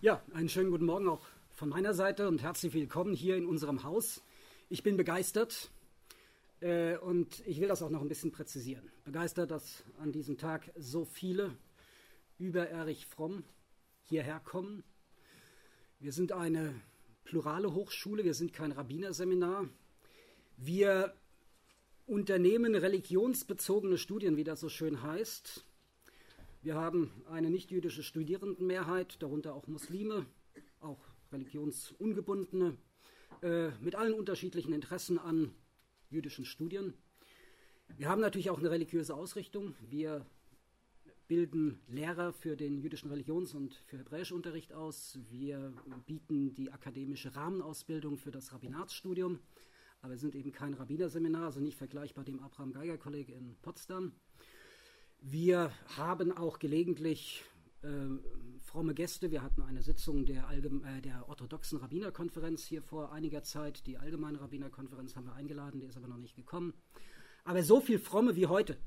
Ja, einen schönen guten Morgen auch von meiner Seite und herzlich willkommen hier in unserem Haus. Ich bin begeistert und ich will das auch noch ein bisschen präzisieren. Begeistert, dass an diesem Tag so viele über Erich Fromm hierher kommen. Wir sind eine plurale Hochschule, wir sind kein Rabbinerseminar. Wir unternehmen religionsbezogene Studien, wie das so schön heißt. Wir haben eine nicht-jüdische Studierendenmehrheit, darunter auch Muslime, auch religionsungebundene, mit allen unterschiedlichen Interessen an jüdischen Studien. Wir haben natürlich auch eine religiöse Ausrichtung. Wir bilden Lehrer für den jüdischen Religions- und für Hebräischunterricht aus. Wir bieten die akademische Rahmenausbildung für das Rabbinatsstudium. Aber wir sind eben kein Rabbinerseminar, also nicht vergleichbar dem Abraham-Geiger-Kolleg in Potsdam. Wir haben auch gelegentlich fromme Gäste. Wir hatten eine Sitzung der orthodoxen Rabbinerkonferenz hier vor einiger Zeit. Die allgemeine Rabbinerkonferenz haben wir eingeladen, die ist aber noch nicht gekommen. Aber so viel Fromme wie heute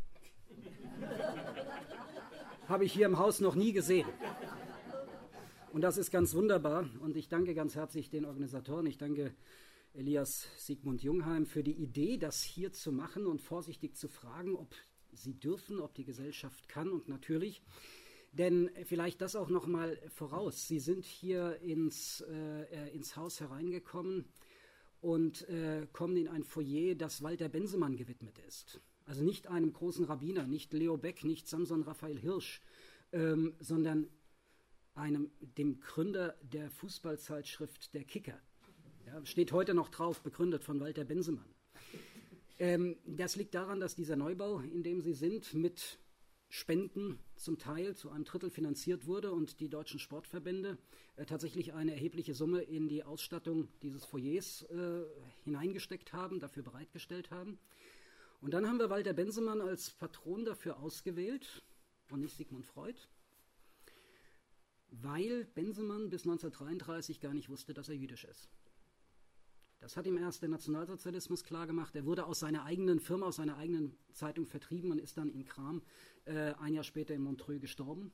habe ich hier im Haus noch nie gesehen. Und das ist ganz wunderbar. Und ich danke ganz herzlich den Organisatoren. Ich danke Elias Sigmund Jungheim für die Idee, das hier zu machen und vorsichtig zu fragen, ob sie dürfen, ob die Gesellschaft kann und natürlich, denn vielleicht das auch noch mal voraus. Sie sind hier ins Haus hereingekommen und kommen in ein Foyer, das Walter Bensemann gewidmet ist. Also nicht einem großen Rabbiner, nicht Leo Beck, nicht Samson Raphael Hirsch, sondern dem Gründer der Fußballzeitschrift Der Kicker. Ja, steht heute noch drauf, begründet von Walter Bensemann. Das liegt daran, dass dieser Neubau, in dem Sie sind, mit Spenden zum Teil zu einem Drittel finanziert wurde und die deutschen Sportverbände tatsächlich eine erhebliche Summe in die Ausstattung dieses Foyers hineingesteckt haben, dafür bereitgestellt haben. Und dann haben wir Walter Bensemann als Patron dafür ausgewählt und nicht Sigmund Freud, weil Bensemann bis 1933 gar nicht wusste, dass er jüdisch ist. Das hat ihm erst der Nationalsozialismus klargemacht. Er wurde aus seiner eigenen Firma, aus seiner eigenen Zeitung vertrieben und ist dann in Kram ein Jahr später in Montreux gestorben.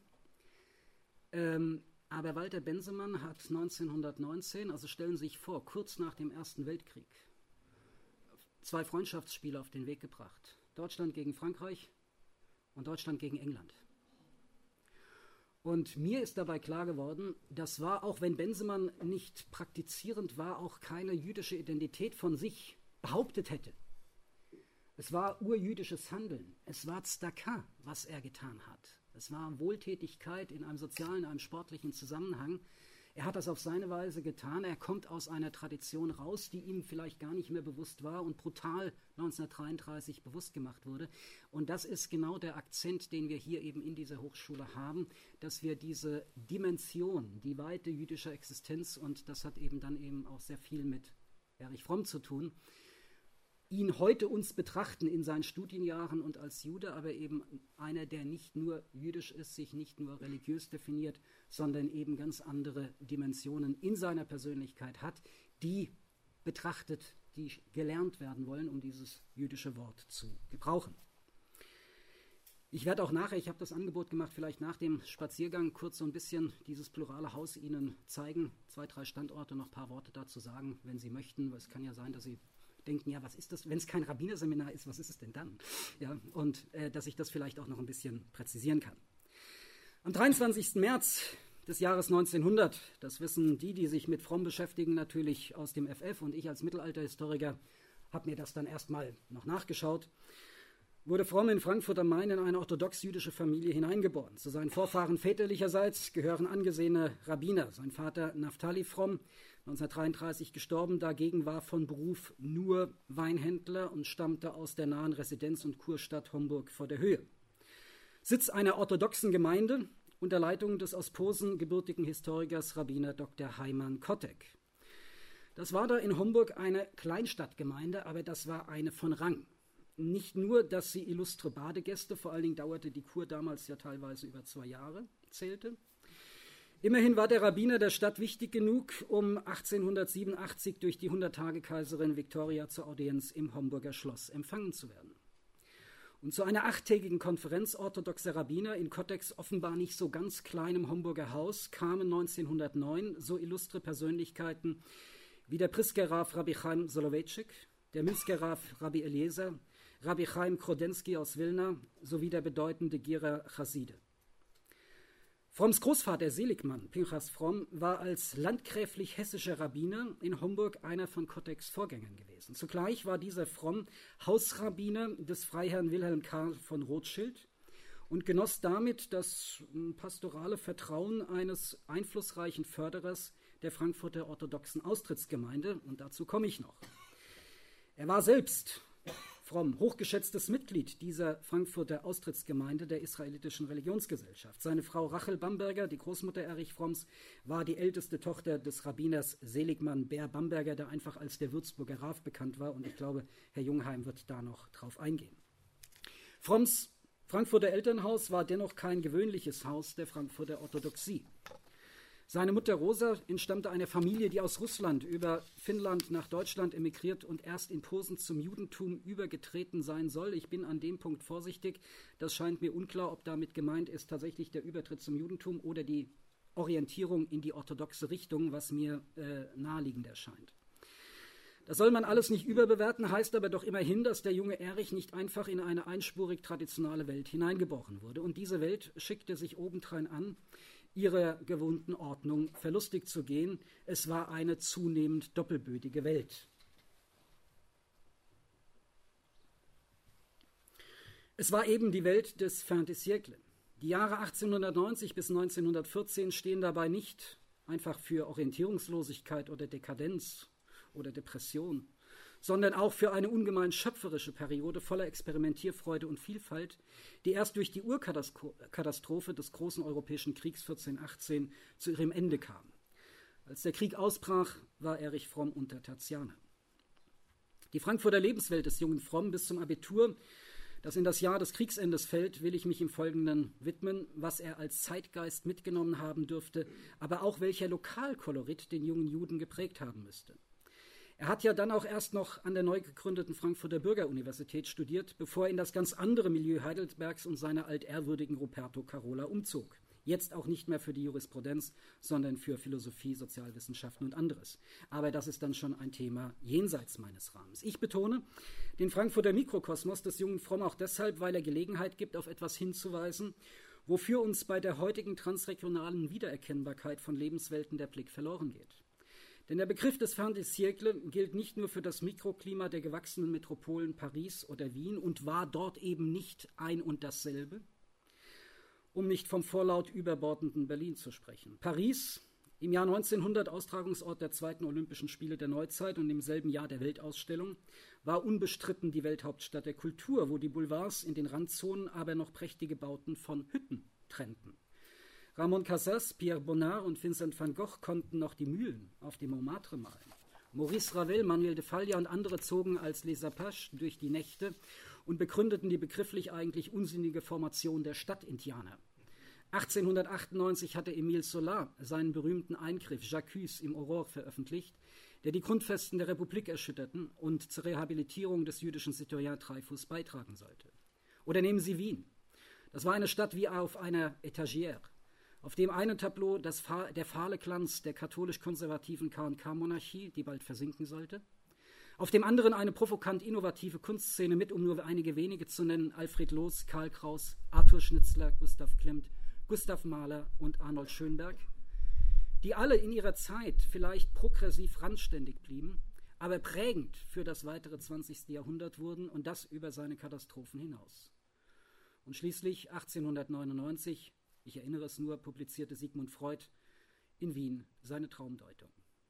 Aber Walter Bensemann hat 1919, also stellen Sie sich vor, kurz nach dem Ersten Weltkrieg, 2 Freundschaftsspiele auf den Weg gebracht. Deutschland gegen Frankreich und Deutschland gegen England. Und mir ist dabei klar geworden, das war, auch wenn Bensemann nicht praktizierend war, auch keine jüdische Identität von sich behauptet hätte. Es war urjüdisches Handeln. Es war Tzedaka, was er getan hat. Es war Wohltätigkeit in einem sozialen, in einem sportlichen Zusammenhang. Er hat das auf seine Weise getan. Er kommt aus einer Tradition raus, die ihm vielleicht gar nicht mehr bewusst war und brutal 1933 bewusst gemacht wurde. Und das ist genau der Akzent, den wir hier eben in dieser Hochschule haben, dass wir diese Dimension, die Weite jüdischer Existenz, und das hat eben dann eben auch sehr viel mit Erich Fromm zu tun, ihn heute uns betrachten in seinen Studienjahren und als Jude, aber eben einer, der nicht nur jüdisch ist, sich nicht nur religiös definiert, sondern eben ganz andere Dimensionen in seiner Persönlichkeit hat, die betrachtet, die gelernt werden wollen, um dieses jüdische Wort zu gebrauchen. Ich werde auch nachher, ich habe das Angebot gemacht, vielleicht nach dem Spaziergang kurz so ein bisschen dieses plurale Haus Ihnen zeigen, 2, 3 Standorte, noch ein paar Worte dazu sagen, wenn Sie möchten. Es kann ja sein, dass Sie denken, ja, was ist das, wenn es kein Rabbinerseminar ist, was ist es denn dann? Ja, und dass ich das vielleicht auch noch ein bisschen präzisieren kann. Am 23. März des Jahres 1900, das wissen die sich mit Fromm beschäftigen, natürlich aus dem FF, und ich als Mittelalterhistoriker habe mir das dann erstmal noch nachgeschaut, wurde Fromm in Frankfurt am Main in eine orthodox-jüdische Familie hineingeboren. Zu seinen Vorfahren väterlicherseits gehören angesehene Rabbiner. Sein Vater Naftali Fromm, 1933 gestorben, dagegen war von Beruf nur Weinhändler und stammte aus der nahen Residenz- und Kurstadt Homburg vor der Höhe. Sitz einer orthodoxen Gemeinde unter Leitung des aus Posen gebürtigen Historikers Rabbiner Dr. Heimann Kottek. Das war da in Homburg eine Kleinstadtgemeinde, aber das war eine von Rang. Nicht nur, dass sie illustre Badegäste, vor allen Dingen dauerte die Kur damals ja teilweise über 2 Jahre, zählte. Immerhin war der Rabbiner der Stadt wichtig genug, um 1887 durch die 100-Tage-Kaiserin Victoria zur Audienz im Homburger Schloss empfangen zu werden. Und zu einer 8-tägigen Konferenz orthodoxer Rabbiner in Kottex offenbar nicht so ganz kleinem Homburger Haus kamen 1909 so illustre Persönlichkeiten wie der Prisker Rav Rabbi Chaim Soloveitchik, der Minsker Rav Rabbi Eliezer, Rabbi Chaim Krodensky aus Wilna sowie der bedeutende Gierer Chaside. Fromms Großvater Seligmann, Pinchas Fromm, war als landgräflich hessischer Rabbiner in Homburg einer von Kottex Vorgängern gewesen. Zugleich war dieser Fromm Hausrabbiner des Freiherrn Wilhelm Karl von Rothschild und genoss damit das pastorale Vertrauen eines einflussreichen Förderers der Frankfurter orthodoxen Austrittsgemeinde, und dazu komme ich noch. Er war selbst Fromm hochgeschätztes Mitglied dieser Frankfurter Austrittsgemeinde der Israelitischen Religionsgesellschaft. Seine Frau Rachel Bamberger, die Großmutter Erich Fromms, war die älteste Tochter des Rabbiners Seligmann Ber Bamberger, der einfach als der Würzburger Rav bekannt war, und ich glaube, Herr Jungheim wird da noch drauf eingehen. Fromms Frankfurter Elternhaus war dennoch kein gewöhnliches Haus der Frankfurter Orthodoxie. Seine Mutter Rosa entstammte einer Familie, die aus Russland über Finnland nach Deutschland emigriert und erst in Posen zum Judentum übergetreten sein soll. Ich bin an dem Punkt vorsichtig. Das scheint mir unklar, ob damit gemeint ist tatsächlich der Übertritt zum Judentum oder die Orientierung in die orthodoxe Richtung, was mir naheliegend erscheint. Das soll man alles nicht überbewerten, heißt aber doch immerhin, dass der junge Erich nicht einfach in eine einspurig traditionale Welt hineingeboren wurde. Und diese Welt schickte sich obendrein an, ihrer gewohnten Ordnung verlustig zu gehen. Es war eine zunehmend doppelbödige Welt. Es war eben die Welt des Fin de siècle. Die Jahre 1890 bis 1914 stehen dabei nicht einfach für Orientierungslosigkeit oder Dekadenz oder Depression, sondern auch für eine ungemein schöpferische Periode voller Experimentierfreude und Vielfalt, die erst durch die Urkatastrophe des großen europäischen Kriegs 1418 zu ihrem Ende kam. Als der Krieg ausbrach, war Erich Fromm unter Tertianer. Die Frankfurter Lebenswelt des jungen Fromm bis zum Abitur, das in das Jahr des Kriegsendes fällt, will ich mich im Folgenden widmen, was er als Zeitgeist mitgenommen haben dürfte, aber auch welcher Lokalkolorit den jungen Juden geprägt haben müsste. Er hat ja dann auch erst noch an der neu gegründeten Frankfurter Bürgeruniversität studiert, bevor er in das ganz andere Milieu Heidelbergs und seiner altehrwürdigen Ruperto Carola umzog. Jetzt auch nicht mehr für die Jurisprudenz, sondern für Philosophie, Sozialwissenschaften und anderes. Aber das ist dann schon ein Thema jenseits meines Rahmens. Ich betone den Frankfurter Mikrokosmos des jungen Fromm auch deshalb, weil er Gelegenheit gibt, auf etwas hinzuweisen, wofür uns bei der heutigen transregionalen Wiedererkennbarkeit von Lebenswelten der Blick verloren geht. Denn der Begriff des Fin de siècle gilt nicht nur für das Mikroklima der gewachsenen Metropolen Paris oder Wien und war dort eben nicht ein und dasselbe, um nicht vom vorlaut überbordenden Berlin zu sprechen. Paris, im Jahr 1900 Austragungsort der 2. Olympischen Spiele der Neuzeit und im selben Jahr der Weltausstellung, war unbestritten die Welthauptstadt der Kultur, wo die Boulevards in den Randzonen aber noch prächtige Bauten von Hütten trennten. Ramon Casas, Pierre Bonnard und Vincent van Gogh konnten noch die Mühlen auf dem Montmartre malen. Maurice Ravel, Manuel de Falla und andere zogen als Les Apaches durch die Nächte und begründeten die begrifflich eigentlich unsinnige Formation der Stadtindianer. 1898 hatte Émile Zola seinen berühmten Eingriff J'accuse im Aurore veröffentlicht, der die Grundfesten der Republik erschütterten und zur Rehabilitierung des jüdischen Citoyen Dreyfus beitragen sollte. Oder nehmen Sie Wien. Das war eine Stadt wie auf einer Etagere. Auf dem einen Tableau der fahle Glanz der katholisch-konservativen K&K-Monarchie, die bald versinken sollte. Auf dem anderen eine provokant innovative Kunstszene mit, um nur einige wenige zu nennen, Alfred Loos, Karl Kraus, Arthur Schnitzler, Gustav Klimt, Gustav Mahler und Arnold Schönberg, die alle in ihrer Zeit vielleicht progressiv randständig blieben, aber prägend für das weitere 20. Jahrhundert wurden und das über seine Katastrophen hinaus. Und schließlich 1899, ich erinnere es nur, publizierte Sigmund Freud in Wien seine Traumdeutung.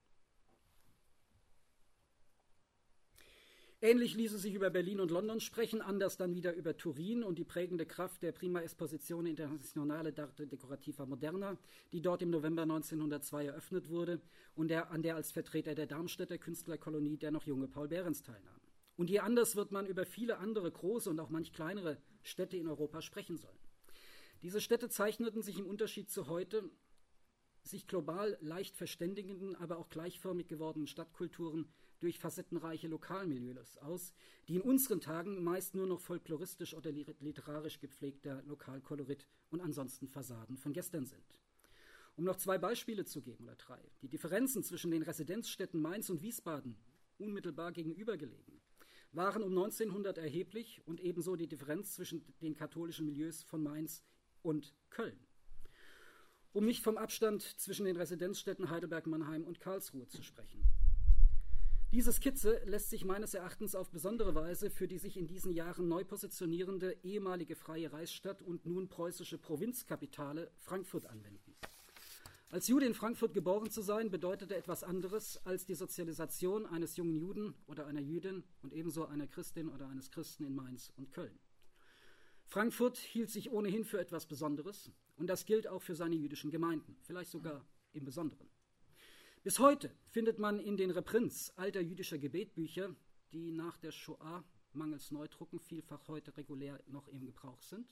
Ähnlich ließe sich über Berlin und London sprechen, anders dann wieder über Turin und die prägende Kraft der Prima Esposizione Internazionale d'Arte Decorativa Moderna, die dort im November 1902 eröffnet wurde und an der als Vertreter der Darmstädter Künstlerkolonie der noch junge Paul Behrens teilnahm. Und je anders wird man über viele andere große und auch manch kleinere Städte in Europa sprechen sollen. Diese Städte zeichneten sich im Unterschied zu heute sich global leicht verständigenden, aber auch gleichförmig gewordenen Stadtkulturen durch facettenreiche Lokalmilieus aus, die in unseren Tagen meist nur noch folkloristisch oder literarisch gepflegter Lokalkolorit und ansonsten Fassaden von gestern sind. Um noch 2 Beispiele zu geben, oder 3. Die Differenzen zwischen den Residenzstädten Mainz und Wiesbaden, unmittelbar gegenüber gelegen, waren um 1900 erheblich und ebenso die Differenz zwischen den katholischen Milieus von Mainz und Köln. Um nicht vom Abstand zwischen den Residenzstädten Heidelberg, Mannheim und Karlsruhe zu sprechen. Diese Skizze lässt sich meines Erachtens auf besondere Weise für die sich in diesen Jahren neu positionierende ehemalige freie Reichsstadt und nun preußische Provinzkapitale Frankfurt anwenden. Als Jude in Frankfurt geboren zu sein, bedeutete etwas anderes als die Sozialisation eines jungen Juden oder einer Jüdin und ebenso einer Christin oder eines Christen in Mainz und Köln. Frankfurt hielt sich ohnehin für etwas Besonderes und das gilt auch für seine jüdischen Gemeinden, vielleicht sogar im Besonderen. Bis heute findet man in den Reprints alter jüdischer Gebetbücher, die nach der Shoah mangels Neudrucken vielfach heute regulär noch im Gebrauch sind,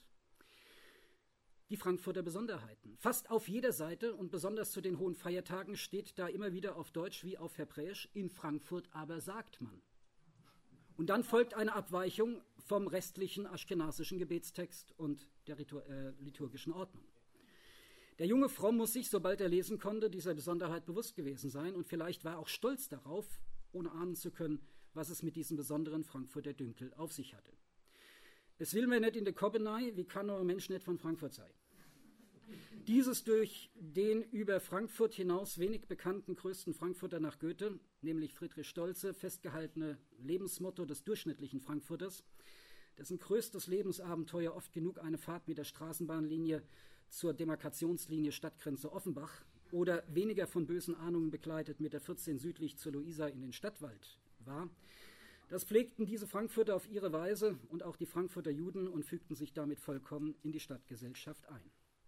die Frankfurter Besonderheiten. Fast auf jeder Seite und besonders zu den hohen Feiertagen steht da immer wieder auf Deutsch wie auf Hebräisch, in Frankfurt aber sagt man. Und dann folgt eine Abweichung vom restlichen aschkenasischen Gebetstext und der liturgischen Ordnung. Der junge Fromm muss sich, sobald er lesen konnte, dieser Besonderheit bewusst gewesen sein und vielleicht war er auch stolz darauf, ohne ahnen zu können, was es mit diesem besonderen Frankfurter Dünkel auf sich hatte. Es will mir nicht in der Kobenei, wie kann nur ein Mensch nicht von Frankfurt sein. Dieses durch den über Frankfurt hinaus wenig bekannten größten Frankfurter nach Goethe, nämlich Friedrich Stolze, festgehaltene Lebensmotto des durchschnittlichen Frankfurters, dessen größtes Lebensabenteuer oft genug eine Fahrt mit der Straßenbahnlinie zur Demarkationslinie Stadtgrenze Offenbach oder weniger von bösen Ahnungen begleitet mit der 14 südlich zur Luisa in den Stadtwald war. Das pflegten diese Frankfurter auf ihre Weise und auch die Frankfurter Juden und fügten sich damit vollkommen in die Stadtgesellschaft ein.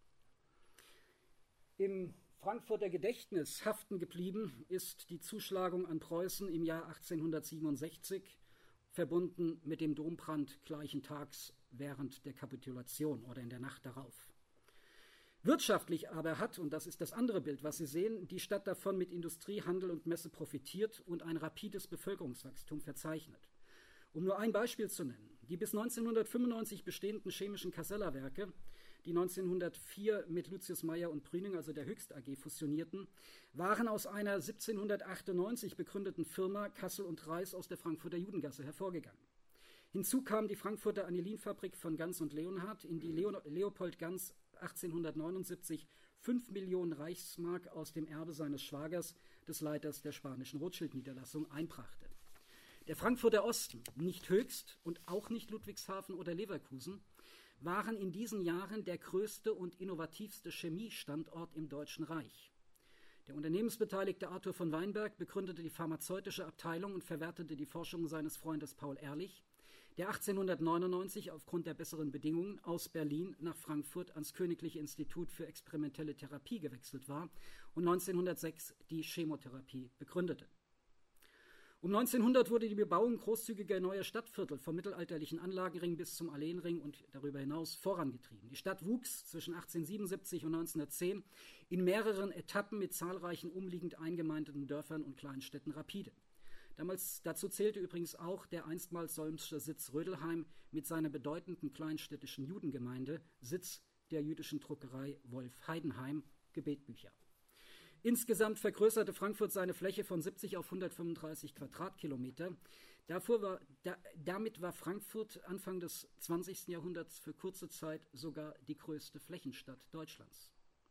Im Frankfurter Gedächtnis haften geblieben ist die Zuschlagung an Preußen im Jahr 1867, verbunden mit dem Dombrand gleichen Tags während der Kapitulation oder in der Nacht darauf. Wirtschaftlich aber hat, und das ist das andere Bild, was Sie sehen, die Stadt davon mit Industrie, Handel und Messe profitiert und ein rapides Bevölkerungswachstum verzeichnet. Um nur ein Beispiel zu nennen, die bis 1995 bestehenden chemischen Casella-Werke, die 1904 mit Lucius Meyer und Brüning, also der Höchst AG, fusionierten, waren aus einer 1798 begründeten Firma Kassel und Reis aus der Frankfurter Judengasse hervorgegangen. Hinzu kam die Frankfurter Anilinfabrik von Ganz und Leonhard, in die Leopold Ganz 1879 5 Millionen Reichsmark aus dem Erbe seines Schwagers, des Leiters der spanischen Rothschild-Niederlassung, einbrachte. Der Frankfurter Osten, nicht Höchst und auch nicht Ludwigshafen oder Leverkusen, waren in diesen Jahren der größte und innovativste Chemiestandort im Deutschen Reich. Der unternehmensbeteiligte Arthur von Weinberg begründete die pharmazeutische Abteilung und verwertete die Forschungen seines Freundes Paul Ehrlich, der 1899 aufgrund der besseren Bedingungen aus Berlin nach Frankfurt ans Königliche Institut für experimentelle Therapie gewechselt war und 1906 die Chemotherapie begründete. Um 1900 wurde die Bebauung großzügiger neuer Stadtviertel vom mittelalterlichen Anlagenring bis zum Alleenring und darüber hinaus vorangetrieben. Die Stadt wuchs zwischen 1877 und 1910 in mehreren Etappen mit zahlreichen umliegend eingemeindeten Dörfern und Kleinstädten rapide. Dazu zählte übrigens auch der einstmals solmsche Sitz Rödelheim mit seiner bedeutenden kleinstädtischen Judengemeinde, Sitz der jüdischen Druckerei Wolf Heidenheim, Gebetbücher. Insgesamt vergrößerte Frankfurt seine Fläche von 70 auf 135 Quadratkilometer. Damit war Frankfurt Anfang des 20. Jahrhunderts für kurze Zeit sogar die größte Flächenstadt Deutschlands.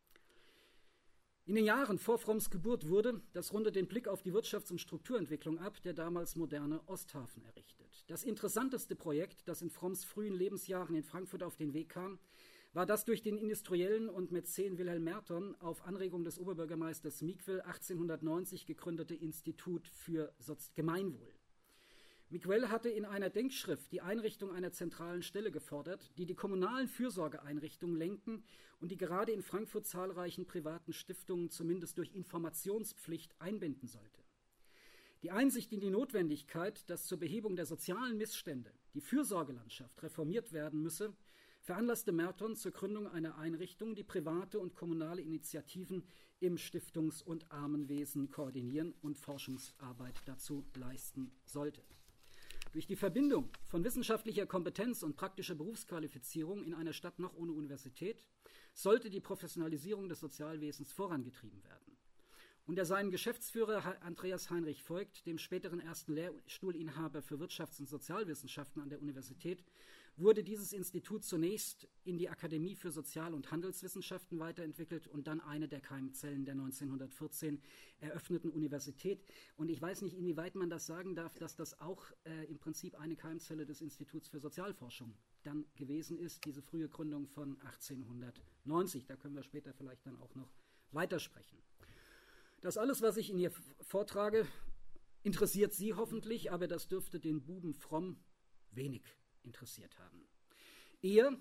In den Jahren vor Fromms Geburt wurde, das rundet den Blick auf die Wirtschafts- und Strukturentwicklung ab, der damals moderne Osthafen errichtet. Das interessanteste Projekt, das in Fromms frühen Lebensjahren in Frankfurt auf den Weg kam, war das durch den Industriellen und Mäzen Wilhelm Merton auf Anregung des Oberbürgermeisters Miquel 1890 gegründete Institut für Gemeinwohl. Miquel hatte in einer Denkschrift die Einrichtung einer zentralen Stelle gefordert, die die kommunalen Fürsorgeeinrichtungen lenken und die gerade in Frankfurt zahlreichen privaten Stiftungen zumindest durch Informationspflicht einbinden sollte. Die Einsicht in die Notwendigkeit, dass zur Behebung der sozialen Missstände die Fürsorgelandschaft reformiert werden müsse, veranlasste Merton zur Gründung einer Einrichtung, die private und kommunale Initiativen im Stiftungs- und Armenwesen koordinieren und Forschungsarbeit dazu leisten sollte. Durch die Verbindung von wissenschaftlicher Kompetenz und praktischer Berufsqualifizierung in einer Stadt noch ohne Universität sollte die Professionalisierung des Sozialwesens vorangetrieben werden. Unter seinem Geschäftsführer Andreas Heinrich Voigt, dem späteren ersten Lehrstuhlinhaber für Wirtschafts- und Sozialwissenschaften an der Universität, wurde dieses Institut zunächst in die Akademie für Sozial- und Handelswissenschaften weiterentwickelt und dann eine der Keimzellen der 1914 eröffneten Universität. Und ich weiß nicht, inwieweit man das sagen darf, dass das auch im Prinzip eine Keimzelle des Instituts für Sozialforschung dann gewesen ist, diese frühe Gründung von 1890. Da können wir später vielleicht dann auch noch weitersprechen. Das alles, was ich Ihnen hier vortrage, interessiert Sie hoffentlich, aber das dürfte den Buben Fromm wenig interessiert haben. Er,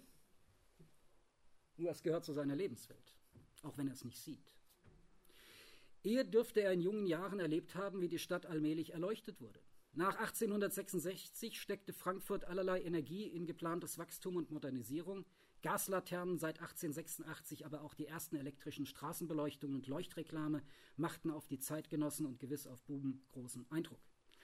nur es gehört zu seiner Lebenswelt, auch wenn er es nicht sieht. Er dürfte er in jungen Jahren erlebt haben, wie die Stadt allmählich erleuchtet wurde. Nach 1866 steckte Frankfurt allerlei Energie in geplantes Wachstum und Modernisierung. Gaslaternen seit 1886, aber auch die ersten elektrischen Straßenbeleuchtungen und Leuchtreklame machten auf die Zeitgenossen und gewiss auf Buben großen Eindruck.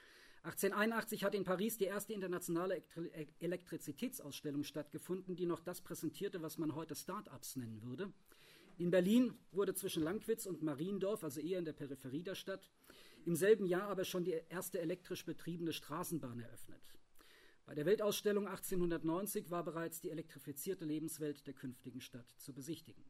1881 hat in Paris die erste internationale Elektrizitätsausstellung stattgefunden, die noch das präsentierte, was man heute Start-ups nennen würde. In Berlin wurde zwischen Lankwitz und Mariendorf, also eher in der Peripherie der Stadt, im selben Jahr aber schon die erste elektrisch betriebene Straßenbahn eröffnet. Bei der Weltausstellung 1890 war bereits die elektrifizierte Lebenswelt der künftigen Stadt zu besichtigen.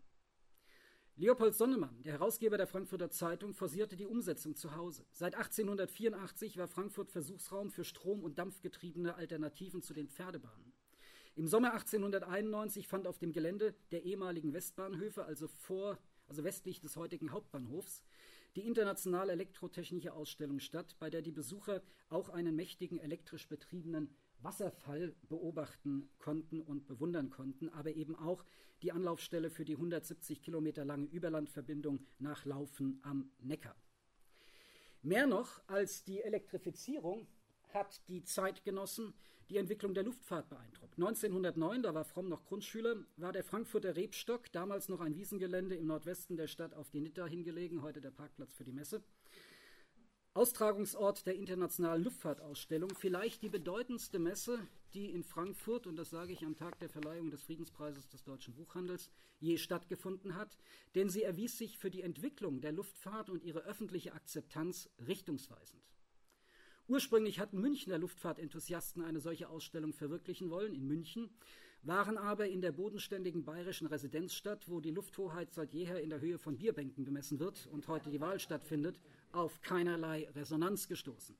Leopold Sonnemann, der Herausgeber der Frankfurter Zeitung, forcierte die Umsetzung zu Hause. Seit 1884 war Frankfurt Versuchsraum für Strom- und Dampfgetriebene Alternativen zu den Pferdebahnen. Im Sommer 1891 fand auf dem Gelände der ehemaligen Westbahnhöfe, also westlich des heutigen Hauptbahnhofs, die internationale elektrotechnische Ausstellung statt, bei der die Besucher auch einen mächtigen elektrisch betriebenen Wasserfall beobachten konnten und bewundern konnten, aber eben auch die Anlaufstelle für die 170 Kilometer lange Überlandverbindung nach Laufen am Neckar. Mehr noch als die Elektrifizierung hat die Zeitgenossen die Entwicklung der Luftfahrt beeindruckt. 1909, da war Fromm noch Grundschüler, war der Frankfurter Rebstock, damals noch ein Wiesengelände im Nordwesten der Stadt auf die Nitter hingelegen, heute der Parkplatz für die Messe, Austragungsort der internationalen Luftfahrtausstellung, vielleicht die bedeutendste Messe, die in Frankfurt, und das sage ich am Tag der Verleihung des Friedenspreises des deutschen Buchhandels, je stattgefunden hat, denn sie erwies sich für die Entwicklung der Luftfahrt und ihre öffentliche Akzeptanz richtungsweisend. Ursprünglich hatten Münchner Luftfahrtenthusiasten eine solche Ausstellung verwirklichen wollen, in München, waren aber in der bodenständigen bayerischen Residenzstadt, wo die Lufthoheit seit jeher in der Höhe von Bierbänken bemessen wird und heute die Wahl stattfindet, auf keinerlei Resonanz gestoßen.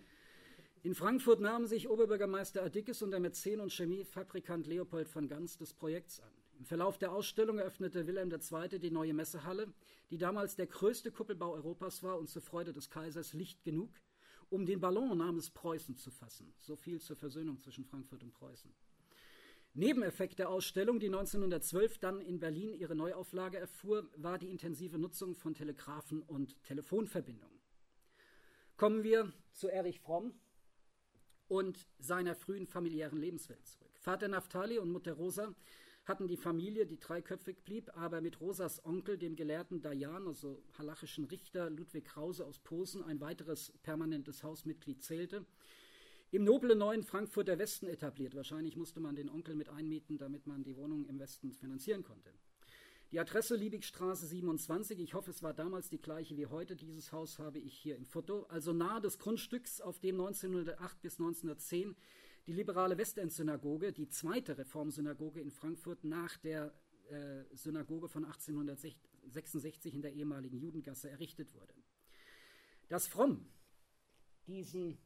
In Frankfurt nahmen sich Oberbürgermeister Adickes und der Mäzen und Chemiefabrikant Leopold von Ganz des Projekts an. Im Verlauf der Ausstellung eröffnete Wilhelm II. Die neue Messehalle, die damals der größte Kuppelbau Europas war und zur Freude des Kaisers Licht genug, um den Ballon namens Preußen zu fassen. So viel zur Versöhnung zwischen Frankfurt und Preußen. Nebeneffekt der Ausstellung, die 1912 dann in Berlin ihre Neuauflage erfuhr, war die intensive Nutzung von Telegraphen und Telefonverbindungen. Kommen wir zu Erich Fromm und seiner frühen familiären Lebenswelt zurück. Vater Naphtali und Mutter Rosa hatten die Familie, die dreiköpfig blieb, aber mit Rosas Onkel, dem gelehrten Dayan, also halachischen Richter Ludwig Krause aus Posen, ein weiteres permanentes Hausmitglied zählte, im noblen neuen Frankfurter Westen etabliert. Wahrscheinlich musste man den Onkel mit einmieten, damit man die Wohnung im Westen finanzieren konnte. Die Adresse Liebigstraße 27, ich hoffe, es war damals die gleiche wie heute. Dieses Haus habe ich hier im Foto, also nahe des Grundstücks, auf dem 1908 bis 1910 die liberale Westend-Synagoge, die zweite Reformsynagoge in Frankfurt nach der Synagoge von 1866 in der ehemaligen Judengasse errichtet wurde. Dass Fromm diesen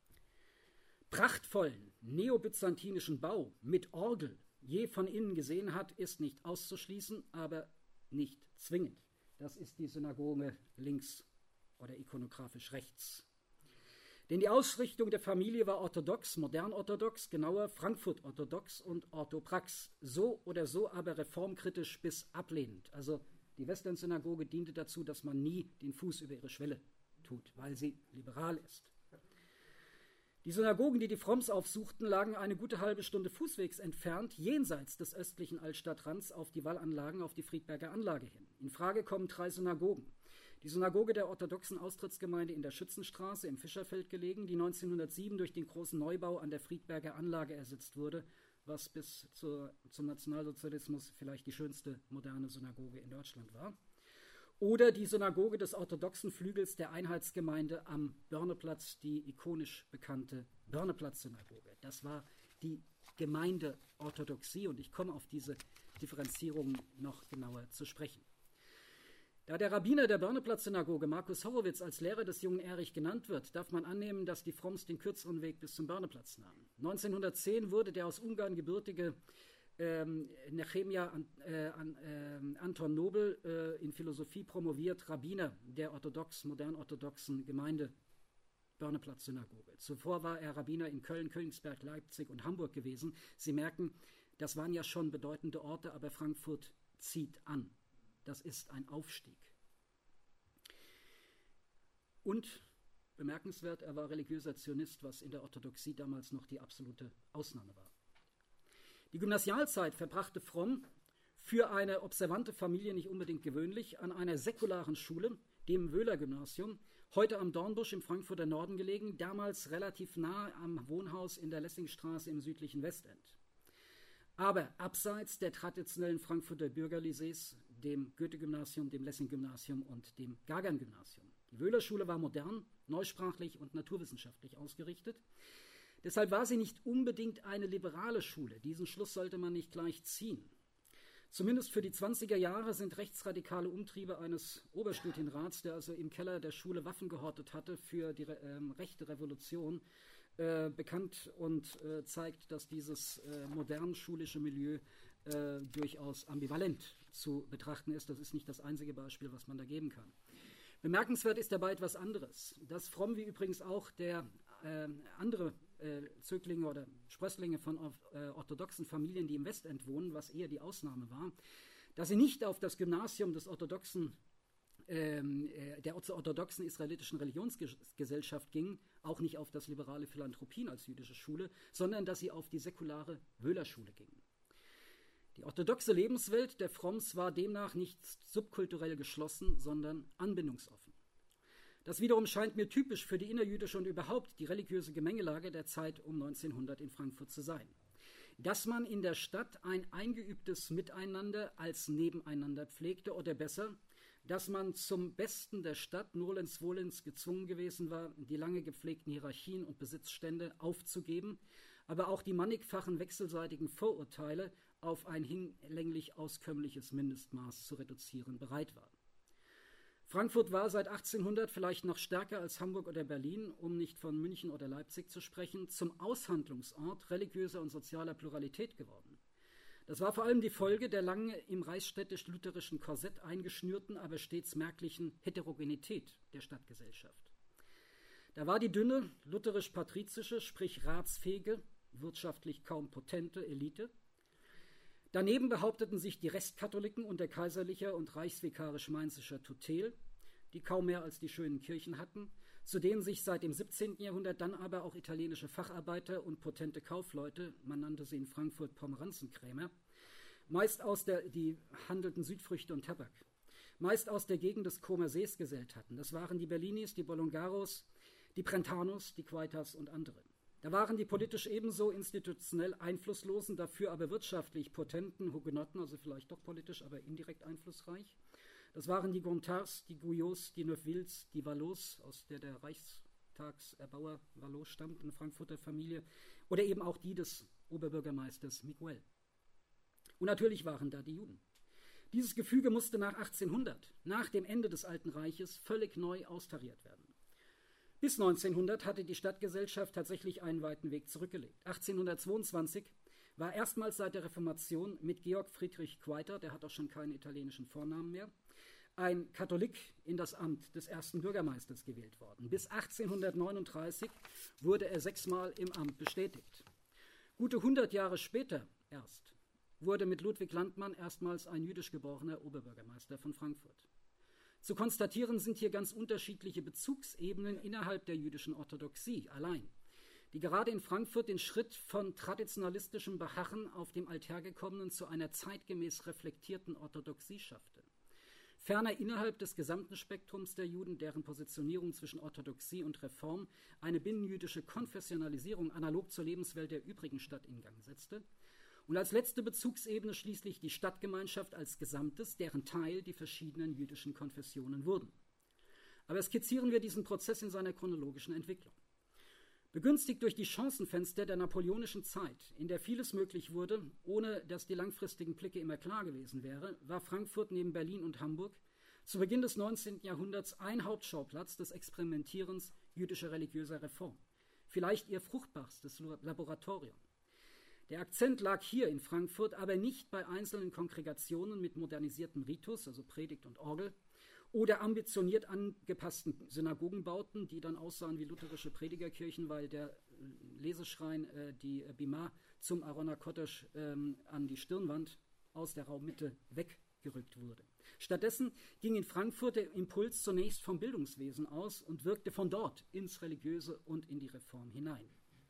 prachtvollen neobyzantinischen Bau mit Orgel je von innen gesehen hat, ist nicht auszuschließen, aber nicht zwingend. Das ist die Synagoge links oder ikonografisch rechts. Denn die Ausrichtung der Familie war orthodox, modern-orthodox, genauer Frankfurt-orthodox und orthoprax. So oder so aber reformkritisch bis ablehnend. Also die Westend-Synagoge diente dazu, dass man nie den Fuß über ihre Schwelle tut, weil sie liberal ist. Die Synagogen, die die Fromms aufsuchten, lagen eine gute halbe Stunde Fußwegs entfernt, jenseits des östlichen Altstadtrands auf die Wallanlagen, auf die Friedberger Anlage hin. In Frage kommen 3 Synagogen. Die Synagoge der orthodoxen Austrittsgemeinde in der Schützenstraße im Fischerfeld gelegen, die 1907 durch den großen Neubau an der Friedberger Anlage ersetzt wurde, was bis zum Nationalsozialismus vielleicht die schönste moderne Synagoge in Deutschland war. Oder die Synagoge des orthodoxen Flügels der Einheitsgemeinde am Börneplatz, die ikonisch bekannte Börneplatz-Synagoge. Das war die Gemeindeorthodoxie und ich komme auf diese Differenzierung noch genauer zu sprechen. Da der Rabbiner der Börneplatz-Synagoge, Markus Horowitz, als Lehrer des jungen Erich genannt wird, darf man annehmen, dass die Fromms den kürzeren Weg bis zum Börneplatz nahmen. 1910 wurde der aus Ungarn gebürtige Nehemia Anton Nobel in Philosophie promoviert, Rabbiner der modern-orthodoxen Gemeinde Börneplatz-Synagoge. Zuvor war er Rabbiner in Köln, Königsberg, Leipzig und Hamburg gewesen. Sie merken, das waren ja schon bedeutende Orte, aber Frankfurt zieht an. Das ist ein Aufstieg. Und bemerkenswert, er war religiöser Zionist, was in der Orthodoxie damals noch die absolute Ausnahme war. Die Gymnasialzeit verbrachte Fromm, für eine observante Familie nicht unbedingt gewöhnlich, an einer säkularen Schule, dem Wöhler-Gymnasium, heute am Dornbusch im Frankfurter Norden gelegen, damals relativ nahe am Wohnhaus in der Lessingstraße im südlichen Westend. Aber abseits der traditionellen Frankfurter Bürgerlycées, dem Goethe-Gymnasium, dem Lessing-Gymnasium und dem Gagern-Gymnasium. Die Wöhler-Schule war modern, neusprachlich und naturwissenschaftlich ausgerichtet. Deshalb war sie nicht unbedingt eine liberale Schule. Diesen Schluss sollte man nicht gleich ziehen. Zumindest für die 20er Jahre sind rechtsradikale Umtriebe eines Oberstudienrats, der also im Keller der Schule Waffen gehortet hatte für die rechte Revolution, bekannt und zeigt, dass dieses modern schulische Milieu durchaus ambivalent zu betrachten ist. Das ist nicht das einzige Beispiel, was man da geben kann. Bemerkenswert ist dabei etwas anderes. Dass Fromm, wie übrigens auch der andere Zöglinge oder Sprösslinge von orthodoxen Familien, die im Westend wohnen, was eher die Ausnahme war, dass sie nicht auf das Gymnasium der orthodoxen israelitischen Religionsgesellschaft gingen, auch nicht auf das liberale Philanthropien als jüdische Schule, sondern dass sie auf die säkulare Wöhler-Schule gingen. Die orthodoxe Lebenswelt der Fromms war demnach nicht subkulturell geschlossen, sondern anbindungsoffen. Das wiederum scheint mir typisch für die innerjüdische und überhaupt die religiöse Gemengelage der Zeit um 1900 in Frankfurt zu sein. Dass man in der Stadt ein eingeübtes Miteinander als Nebeneinander pflegte oder besser, dass man zum Besten der Stadt nolens volens gezwungen gewesen war, die lange gepflegten Hierarchien und Besitzstände aufzugeben, aber auch die mannigfachen wechselseitigen Vorurteile auf ein hinlänglich auskömmliches Mindestmaß zu reduzieren bereit war. Frankfurt war seit 1800 vielleicht noch stärker als Hamburg oder Berlin, um nicht von München oder Leipzig zu sprechen, zum Aushandlungsort religiöser und sozialer Pluralität geworden. Das war vor allem die Folge der lange im reichsstädtisch-lutherischen Korsett eingeschnürten, aber stets merklichen Heterogenität der Stadtgesellschaft. Da war die dünne, lutherisch-patrizische, sprich ratsfähige, wirtschaftlich kaum potente Elite. Daneben behaupteten sich die Restkatholiken unter kaiserlicher und reichsvikarisch-mainzischer Tutel, die kaum mehr als die schönen Kirchen hatten, zu denen sich seit dem 17. Jahrhundert dann aber auch italienische Facharbeiter und potente Kaufleute, man nannte sie in Frankfurt Pomeranzenkrämer, die handelten Südfrüchte und Tabak, meist aus der Gegend des Comer Sees gesellt hatten. Das waren die Bellinis, die Bolongaros, die Brentanos, die Quaitas und andere. Da waren die politisch ebenso institutionell einflusslosen, dafür aber wirtschaftlich potenten Hugenotten, also vielleicht doch politisch, aber indirekt einflussreich. Das waren die Gontards, die Guyots, die Neufvilles, die Vallots, aus der Reichstagserbauer Vallot stammt, eine Frankfurter Familie, oder eben auch die des Oberbürgermeisters Miguel. Und natürlich waren da die Juden. Dieses Gefüge musste nach 1800, nach dem Ende des Alten Reiches, völlig neu austariert werden. Bis 1900 hatte die Stadtgesellschaft tatsächlich einen weiten Weg zurückgelegt. 1822 war erstmals seit der Reformation mit Georg Friedrich Quaiter, der hat auch schon keinen italienischen Vornamen mehr, ein Katholik in das Amt des ersten Bürgermeisters gewählt worden. Bis 1839 wurde er 6-mal im Amt bestätigt. Gute 100 Jahre später erst wurde mit Ludwig Landmann erstmals ein jüdisch geborener Oberbürgermeister von Frankfurt. Zu konstatieren sind hier ganz unterschiedliche Bezugsebenen innerhalb der jüdischen Orthodoxie allein. die gerade in Frankfurt den Schritt von traditionalistischem Beharren auf dem Althergekommenen zu einer zeitgemäß reflektierten Orthodoxie schaffte. Ferner innerhalb des gesamten Spektrums der Juden, deren Positionierung zwischen Orthodoxie und Reform eine binnenjüdische Konfessionalisierung analog zur Lebenswelt der übrigen Stadt in Gang setzte. Und als letzte Bezugsebene schließlich die Stadtgemeinschaft als Gesamtes, deren Teil die verschiedenen jüdischen Konfessionen wurden. Aber skizzieren wir diesen Prozess in seiner chronologischen Entwicklung. Begünstigt durch die Chancenfenster der napoleonischen Zeit, in der vieles möglich wurde, ohne dass die langfristigen Blicke immer klar gewesen wäre, war Frankfurt neben Berlin und Hamburg zu Beginn des 19. Jahrhunderts ein Hauptschauplatz des Experimentierens jüdischer religiöser Reform, vielleicht ihr fruchtbarstes Laboratorium. Der Akzent lag hier in Frankfurt aber nicht bei einzelnen Kongregationen mit modernisiertem Ritus, also Predigt und Orgel, oder ambitioniert angepassten Synagogenbauten, die dann aussahen wie lutherische Predigerkirchen, weil der Leseschrein, die Bima zum Arona Kodesh an die Stirnwand aus der Raummitte weggerückt wurde. Stattdessen ging in Frankfurt der Impuls zunächst vom Bildungswesen aus und wirkte von dort ins Religiöse und in die Reform hinein.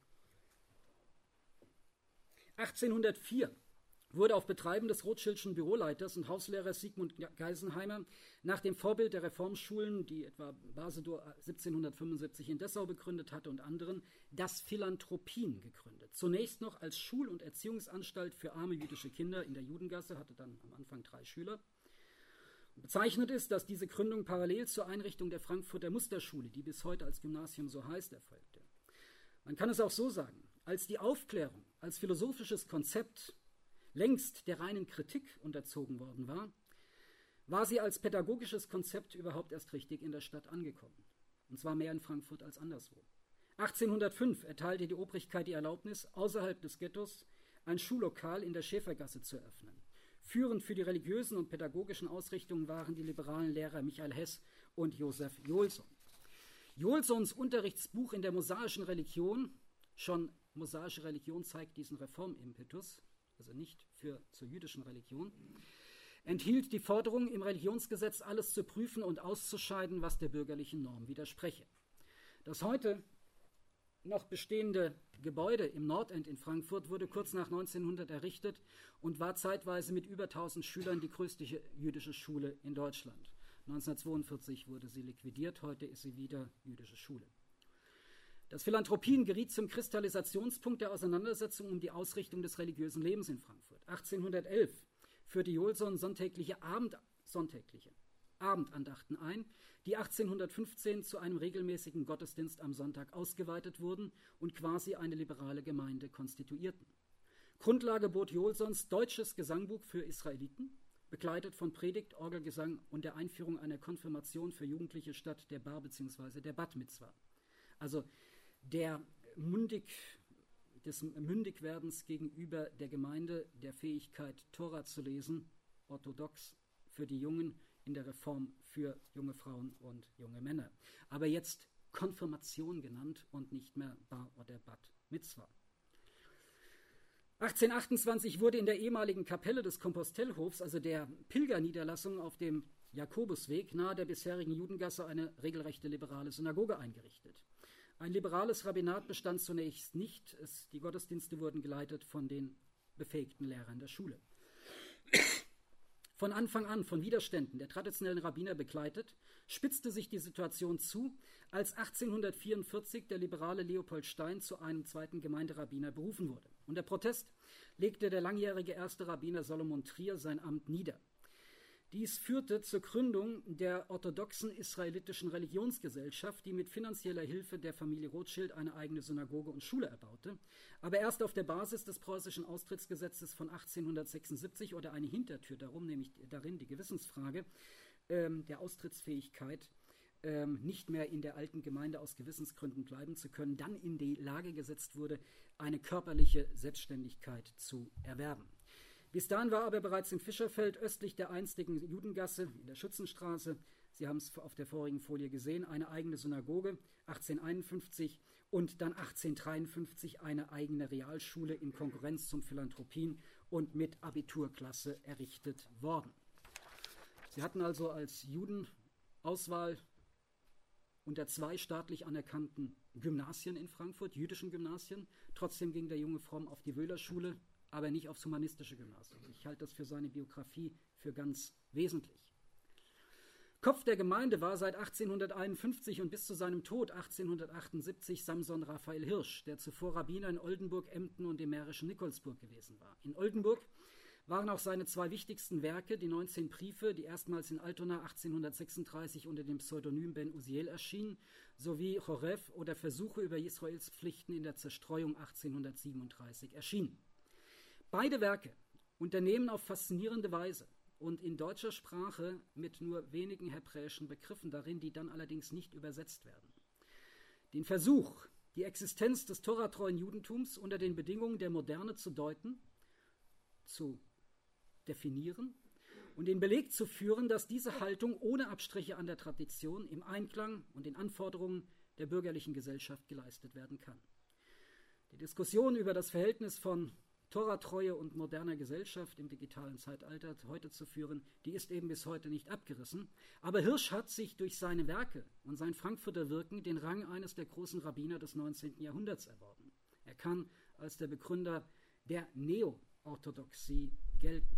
1804 wurde auf Betreiben des Rothschildschen Büroleiters und Hauslehrers Sigmund Geisenheimer nach dem Vorbild der Reformschulen, die etwa Basedow 1775 in Dessau begründet hatte und anderen, das Philanthropien gegründet. Zunächst noch als Schul- und Erziehungsanstalt für arme jüdische Kinder in der Judengasse, hatte dann am Anfang 3 Schüler. Bezeichnet ist, dass diese Gründung parallel zur Einrichtung der Frankfurter Musterschule, die bis heute als Gymnasium so heißt, erfolgte. Man kann es auch so sagen, als die Aufklärung als philosophisches Konzept längst der reinen Kritik unterzogen worden war, war sie als pädagogisches Konzept überhaupt erst richtig in der Stadt angekommen. Und zwar mehr in Frankfurt als anderswo. 1805 erteilte die Obrigkeit die Erlaubnis, außerhalb des Ghettos ein Schullokal in der Schäfergasse zu eröffnen. Führend für die religiösen und pädagogischen Ausrichtungen waren die liberalen Lehrer Michael Hess und Josef Johlson. Johlsons Unterrichtsbuch in der mosaischen Religion, schon mosaische Religion zeigt diesen Reformimpetus, also nicht zur jüdischen Religion, enthielt die Forderung, im Religionsgesetz alles zu prüfen und auszuscheiden, was der bürgerlichen Norm widerspreche. Das heute noch bestehende Gebäude im Nordend in Frankfurt wurde kurz nach 1900 errichtet und war zeitweise mit über 1000 Schülern die größte jüdische Schule in Deutschland. 1942 wurde sie liquidiert, heute ist sie wieder jüdische Schule. Das Philanthropien geriet zum Kristallisationspunkt der Auseinandersetzung um die Ausrichtung des religiösen Lebens in Frankfurt. 1811 führte Johlson sonntägliche Abendandachten ein, die 1815 zu einem regelmäßigen Gottesdienst am Sonntag ausgeweitet wurden und quasi eine liberale Gemeinde konstituierten. Grundlage bot Johlsons deutsches Gesangbuch für Israeliten, begleitet von Predigt, Orgelgesang und der Einführung einer Konfirmation für Jugendliche statt der Bar bzw. der Bat Mitzwa. Also des Mündigwerdens gegenüber der Gemeinde, der Fähigkeit, Tora zu lesen, orthodox für die Jungen, in der Reform für junge Frauen und junge Männer. Aber jetzt Konfirmation genannt und nicht mehr Bar oder Bat Mitzwa. 1828 wurde in der ehemaligen Kapelle des Kompostellhofs, also der Pilgerniederlassung auf dem Jakobusweg nahe der bisherigen Judengasse, eine regelrechte liberale Synagoge eingerichtet. Ein liberales Rabbinat bestand zunächst nicht. Die Gottesdienste wurden geleitet von den befähigten Lehrern der Schule. Von Anfang an von Widerständen der traditionellen Rabbiner begleitet, spitzte sich die Situation zu, als 1844 der liberale Leopold Stein zu einem zweiten Gemeinderabbiner berufen wurde. Unter Protest legte der langjährige erste Rabbiner Solomon Trier sein Amt nieder. Dies führte zur Gründung der orthodoxen israelitischen Religionsgesellschaft, die mit finanzieller Hilfe der Familie Rothschild eine eigene Synagoge und Schule erbaute, aber erst auf der Basis des preußischen Austrittsgesetzes von 1876 oder eine Hintertür darum, nämlich darin die Gewissensfrage der Austrittsfähigkeit, nicht mehr in der alten Gemeinde aus Gewissensgründen bleiben zu können, dann in die Lage gesetzt wurde, eine körperliche Selbstständigkeit zu erwerben. Bis dahin war aber bereits in Fischerfeld östlich der einstigen Judengasse in der Schützenstraße, Sie haben es auf der vorigen Folie gesehen, eine eigene Synagoge, 1851 und dann 1853 eine eigene Realschule in Konkurrenz zum Philanthropien und mit Abiturklasse errichtet worden. Sie hatten also als Juden Auswahl unter 2 staatlich anerkannten Gymnasien in Frankfurt, jüdischen Gymnasien. Trotzdem ging der junge Fromm auf die Wöhler-Schule, aber nicht aufs humanistische Gymnasium. Ich halte das für seine Biografie für ganz wesentlich. Kopf der Gemeinde war seit 1851 und bis zu seinem Tod 1878 Samson Raphael Hirsch, der zuvor Rabbiner in Oldenburg, Emden und dem mährischen Nikolsburg gewesen war. In Oldenburg waren auch seine zwei wichtigsten Werke, die 19 Briefe, die erstmals in Altona 1836 unter dem Pseudonym Ben Uziel erschienen, sowie Chorev oder Versuche über Israels Pflichten in der Zerstreuung 1837 erschienen. Beide Werke unternehmen auf faszinierende Weise und in deutscher Sprache mit nur wenigen hebräischen Begriffen darin, die dann allerdings nicht übersetzt werden. Den Versuch, die Existenz des toratreuen Judentums unter den Bedingungen der Moderne zu deuten, zu definieren und den Beleg zu führen, dass diese Haltung ohne Abstriche an der Tradition im Einklang und den Anforderungen der bürgerlichen Gesellschaft geleistet werden kann. Die Diskussion über das Verhältnis von Toratreue und moderner Gesellschaft im digitalen Zeitalter heute zu führen, die ist eben bis heute nicht abgerissen. Aber Hirsch hat sich durch seine Werke und sein Frankfurter Wirken den Rang eines der großen Rabbiner des 19. Jahrhunderts erworben. Er kann als der Begründer der Neo-Orthodoxie gelten.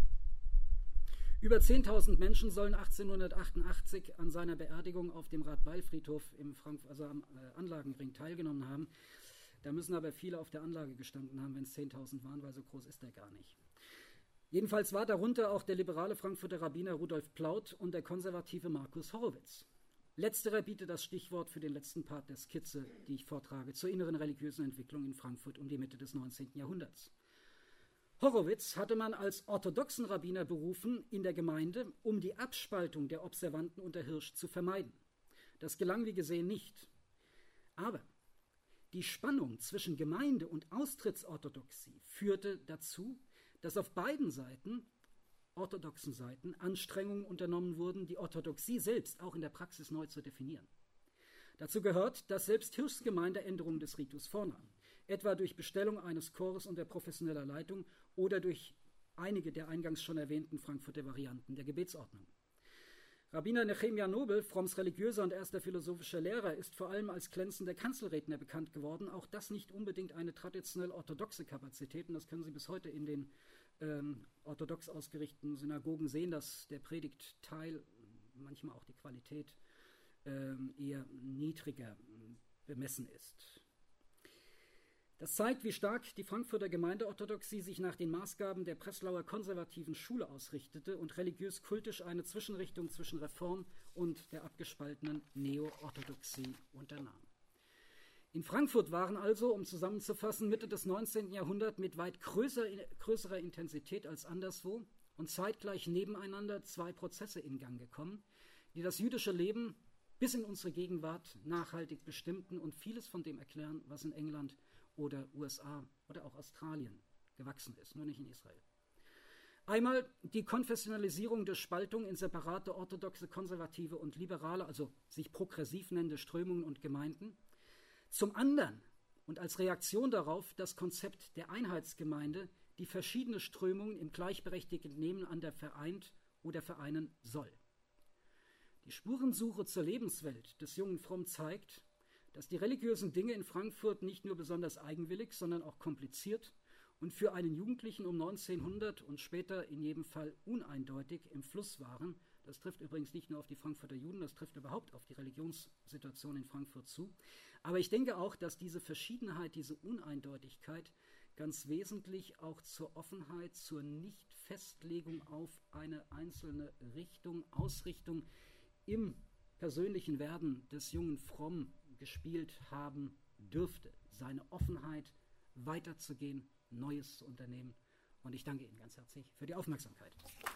Über 10.000 Menschen sollen 1888 an seiner Beerdigung auf dem Radbeil-Friedhof am Anlagenring teilgenommen haben. Da müssen aber viele auf der Anlage gestanden haben, wenn es 10.000 waren, weil so groß ist er gar nicht. Jedenfalls war darunter auch der liberale Frankfurter Rabbiner Rudolf Plaut und der konservative Markus Horowitz. Letzterer bietet das Stichwort für den letzten Part der Skizze, die ich vortrage, zur inneren religiösen Entwicklung in Frankfurt um die Mitte des 19. Jahrhunderts. Horowitz hatte man als orthodoxen Rabbiner berufen in der Gemeinde, um die Abspaltung der Observanten unter Hirsch zu vermeiden. Das gelang wie gesehen nicht. Aber die Spannung zwischen Gemeinde und Austrittsorthodoxie führte dazu, dass auf beiden Seiten, orthodoxen Seiten, Anstrengungen unternommen wurden, die Orthodoxie selbst auch in der Praxis neu zu definieren. Dazu gehört, dass selbst Hirschs Gemeinde Änderungen des Ritus vornahm, etwa durch Bestellung eines Chores unter professioneller Leitung oder durch einige der eingangs schon erwähnten Frankfurter Varianten der Gebetsordnung. Rabbiner Nehemia Nobel, Fromms religiöser und erster philosophischer Lehrer, ist vor allem als glänzender Kanzelredner bekannt geworden. Auch das nicht unbedingt eine traditionell orthodoxe Kapazität. Und das können Sie bis heute in den orthodox ausgerichteten Synagogen sehen, dass der Predigtteil, manchmal auch die Qualität, eher niedriger bemessen ist. Das zeigt, wie stark die Frankfurter Gemeindeorthodoxie sich nach den Maßgaben der Breslauer konservativen Schule ausrichtete und religiös-kultisch eine Zwischenrichtung zwischen Reform und der abgespaltenen Neo-Orthodoxie unternahm. In Frankfurt waren also, um zusammenzufassen, Mitte des 19. Jahrhunderts mit weit größerer Intensität als anderswo und zeitgleich nebeneinander zwei Prozesse in Gang gekommen, die das jüdische Leben bis in unsere Gegenwart nachhaltig bestimmten und vieles von dem erklären, was in England oder USA oder auch Australien gewachsen ist, nur nicht in Israel. Einmal die Konfessionalisierung der Spaltung in separate orthodoxe, konservative und liberale, also sich progressiv nennende Strömungen und Gemeinden. Zum anderen und als Reaktion darauf das Konzept der Einheitsgemeinde, die verschiedene Strömungen im gleichberechtigten Nebeneinander vereint oder vereinen soll. Die Spurensuche zur Lebenswelt des jungen Fromm zeigt, dass die religiösen Dinge in Frankfurt nicht nur besonders eigenwillig, sondern auch kompliziert und für einen Jugendlichen um 1900 und später in jedem Fall uneindeutig im Fluss waren. Das trifft übrigens nicht nur auf die Frankfurter Juden, das trifft überhaupt auf die Religionssituation in Frankfurt zu. Aber ich denke auch, dass diese Verschiedenheit, diese Uneindeutigkeit ganz wesentlich auch zur Offenheit, zur Nichtfestlegung auf eine einzelne Richtung, Ausrichtung im persönlichen Werden des jungen Fromm gespielt haben dürfte. Seine Offenheit, weiterzugehen, Neues zu unternehmen. Und ich danke Ihnen ganz herzlich für die Aufmerksamkeit.